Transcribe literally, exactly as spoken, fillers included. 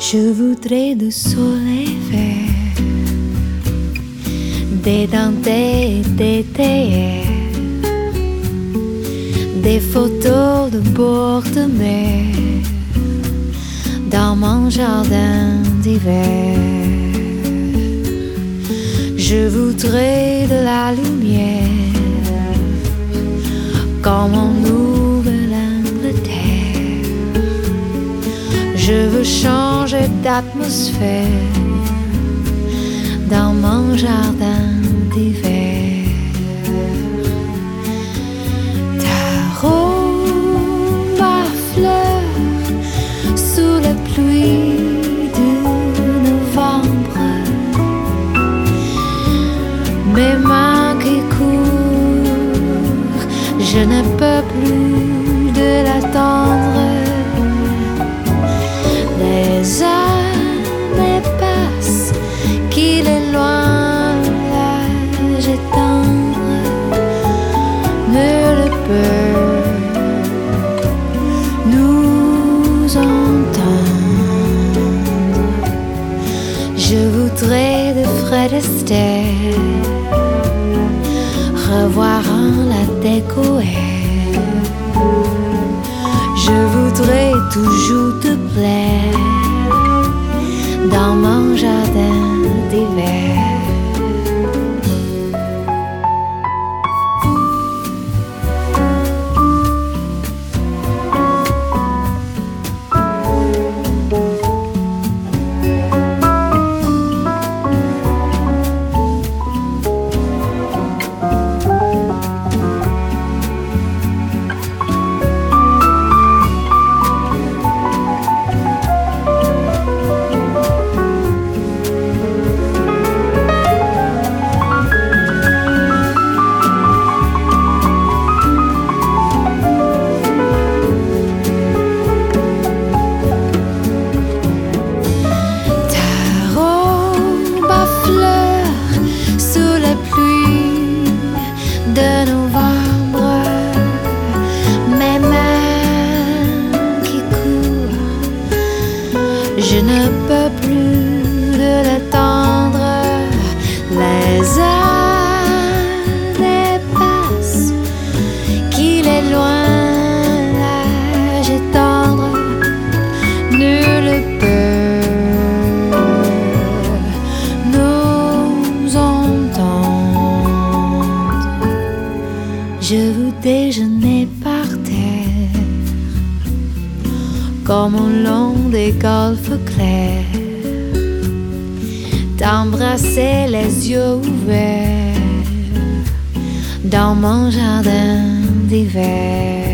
Je voudrais du soleil vert, des dentelles d'été, des photos de bord de mer dans mon jardin d'hiver. Je voudrais de la lumière comme en Nouvelle-Angleterre. Je veux changer d'atmosphère dans mon jardin d'hiver. Ta robe à fleurs sous la pluie de novembre, mes mains qui courent, je ne peux plus de l'attendre. Les années passent, qu'il est loin, l'âge est tendre, nul ne peut nous entendre. Je voudrais de Fred Astaire revoir la découverte. Je voudrais toujours te plaire dans mon jardin d'hiver. De novembre, mes mains qui courent, je ne peux plus de l'attendre. Les années passent, qu'il est loin, l'âge est tendre, nul ne peut nous entendre. Je veux déjeuner par terre, comme au long des golfes clairs, t'embrasser les yeux ouverts dans mon jardin d'hiver.